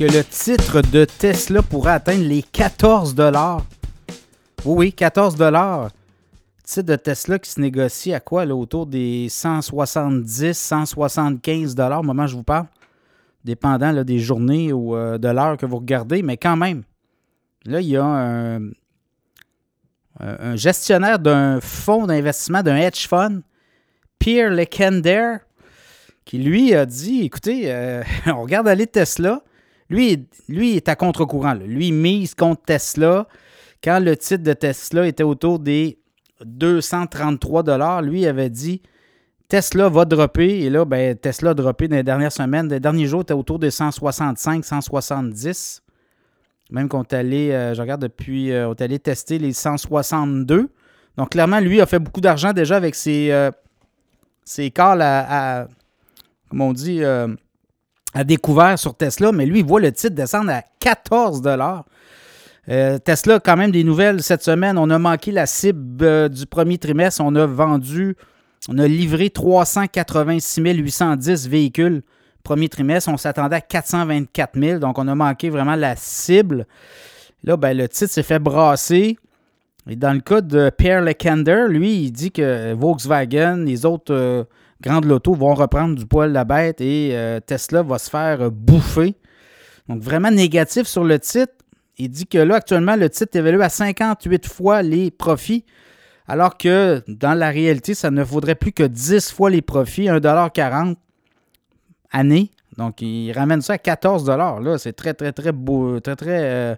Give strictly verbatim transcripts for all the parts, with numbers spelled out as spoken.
que le titre de Tesla pourrait atteindre les quatorze dollars. Oui, oui, quatorze dollars. Titre de Tesla qui se négocie à quoi, là, autour des cent soixante-dix, cent soixante-quinze dollars au moment où je vous parle, dépendant là, des journées ou euh, de l'heure que vous regardez, mais quand même, là, il y a un, un gestionnaire d'un fonds d'investissement, d'un hedge fund, Pierre Lekander, qui lui a dit, écoutez, euh, on regarde aller Tesla, lui, lui est à contre-courant, là. Lui il mise contre Tesla. Quand le titre de Tesla était autour des deux cent trente-trois dollars, lui avait dit Tesla va dropper. Et là, ben, Tesla a droppé dans les dernières semaines. Les derniers jours, était autour des cent soixante-cinq, cent soixante-dix. Même qu'on est allé, euh, je regarde depuis, euh, on est allé tester les cent soixante-deux. Donc, clairement, lui a fait beaucoup d'argent déjà avec ses, euh, ses calls à, à, comme on dit, euh, à découvert sur Tesla. Mais lui, il voit le titre descendre à quatorze dollars. Euh, Tesla, quand même, des nouvelles cette semaine. On a manqué la cible euh, du premier trimestre. On a vendu, on a livré trois cent quatre-vingt-six mille huit cent dix véhicules premier trimestre. On s'attendait à quatre cent vingt-quatre mille. Donc, on a manqué vraiment la cible. Là, ben, le titre s'est fait brasser. Et dans le cas de Pierre Lekander, lui, il dit que Volkswagen, les autres euh, grandes lotos vont reprendre du poil de la bête et euh, Tesla va se faire euh, bouffer. Donc, vraiment négatif sur le titre. Il dit que là, actuellement, le titre est évalué à cinquante-huit fois les profits, alors que dans la réalité, ça ne vaudrait plus que dix fois les profits, un dollar quarante année. Donc, il ramène ça à quatorze dollars. Là, c'est très, très, très beau, très, très euh,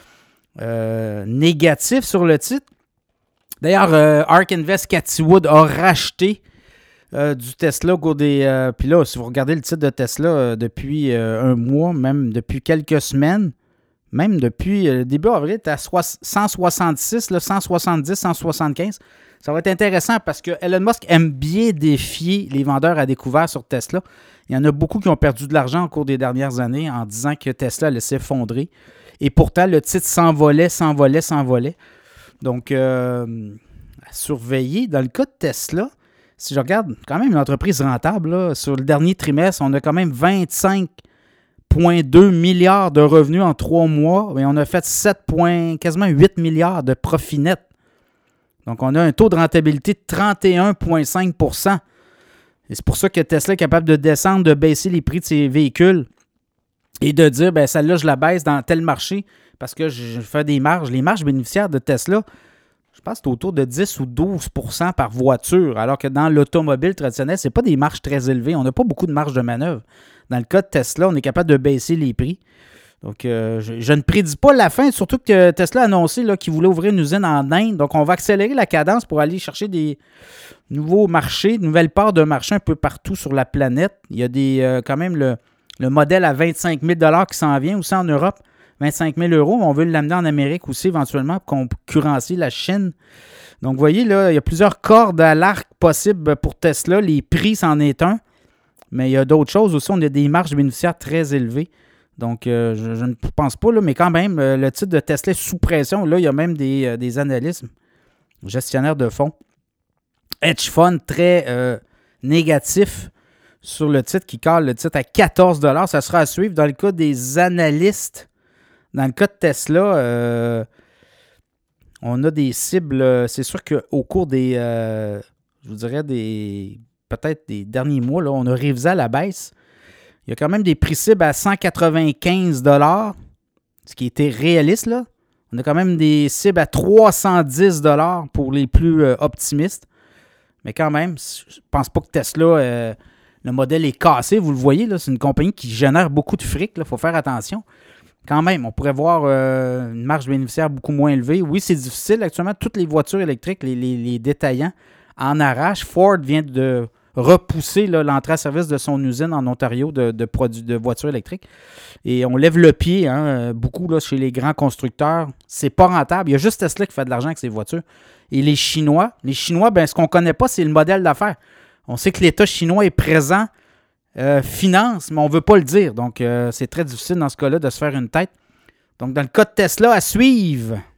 euh, négatif sur le titre. D'ailleurs, euh, Ark Invest Cathy Wood a racheté euh, du Tesla au cours des... Euh, Puis là, si vous regardez le titre de Tesla euh, depuis euh, un mois, même depuis quelques semaines, même depuis le début avril, tu es à cent soixante-six, là, cent soixante-dix, cent soixante-quinze. Ça va être intéressant parce que Elon Musk aime bien défier les vendeurs à découvert sur Tesla. Il y en a beaucoup qui ont perdu de l'argent au cours des dernières années en disant que Tesla allait s'effondrer. Et pourtant, le titre s'envolait, s'envolait, s'envolait. Donc, euh, à surveiller. Dans le cas de Tesla, si je regarde quand même une entreprise rentable, là, sur le dernier trimestre, on a quand même vingt-cinq virgule deux milliards de revenus en trois mois, et on a fait sept, quasiment huit milliards de profit net. Donc, on a un taux de rentabilité de trente et un virgule cinq pour cent. Et c'est pour ça que Tesla est capable de descendre, de baisser les prix de ses véhicules et de dire, ben celle-là, je la baisse dans tel marché parce que je fais des marges. Les marges bénéficiaires de Tesla, je pense que c'est autour de dix ou douze pour cent par voiture, alors que dans l'automobile traditionnel, ce n'est pas des marges très élevées. On n'a pas beaucoup de marge de manœuvre. Dans le cas de Tesla, on est capable de baisser les prix. Donc, euh, je, je ne prédis pas la fin, surtout que Tesla a annoncé là, qu'il voulait ouvrir une usine en Inde. Donc, on va accélérer la cadence pour aller chercher des nouveaux marchés, de nouvelles parts de marché un peu partout sur la planète. Il y a des, euh, quand même le, le modèle à vingt-cinq mille dollars qui s'en vient aussi en Europe, vingt-cinq mille euros. On veut l'amener en Amérique aussi éventuellement pour concurrencer la Chine. Donc, vous voyez, là, il y a plusieurs cordes à l'arc possibles pour Tesla. Les prix, c'en est un. Mais il y a d'autres choses aussi. On a des marges bénéficiaires très élevées. Donc, euh, je, je ne pense pas, là, mais quand même, euh, le titre de Tesla est sous pression. Là, il y a même des, euh, des analystes, gestionnaires de fonds, hedge fund très euh, négatifs sur le titre, qui cale le titre à quatorze dollars. Ça sera à suivre. Dans le cas des analystes, dans le cas de Tesla, euh, on a des cibles. Euh, c'est sûr qu'au cours des, euh, je vous dirais, des... peut-être des derniers mois, là, on a révisé à la baisse. Il y a quand même des prix cibles à cent quatre-vingt-quinze dollars, ce qui était réaliste, là. On a quand même des cibles à trois cent dix dollars pour les plus euh, optimistes. Mais quand même, je ne pense pas que Tesla, euh, le modèle est cassé. Vous le voyez, là, c'est une compagnie qui génère beaucoup de fric. Il faut faire attention. Quand même, on pourrait voir euh, une marge bénéficiaire beaucoup moins élevée. Oui, c'est difficile. Actuellement, toutes les voitures électriques, les, les, les détaillants, en arrache. Ford vient de repousser là, l'entrée à service de son usine en Ontario de, de produits de voitures électriques. Et on lève le pied, hein, beaucoup là, chez les grands constructeurs. C'est pas rentable. Il y a juste Tesla qui fait de l'argent avec ses voitures. Et les Chinois, les Chinois, ben, ce qu'on ne connaît pas, c'est le modèle d'affaires. On sait que l'État chinois est présent, euh, finance, mais on ne veut pas le dire. Donc, euh, c'est très difficile dans ce cas-là de se faire une tête. Donc, dans le cas de Tesla, à suivre.